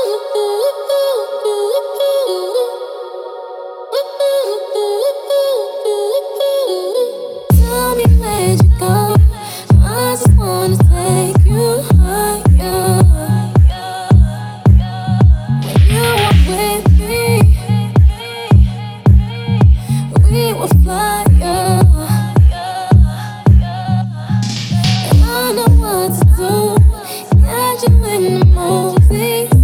Tell me where'd you go? I just wanna take you higher. When you were with me, we were flyer. And I know what to do. Got you in the movies.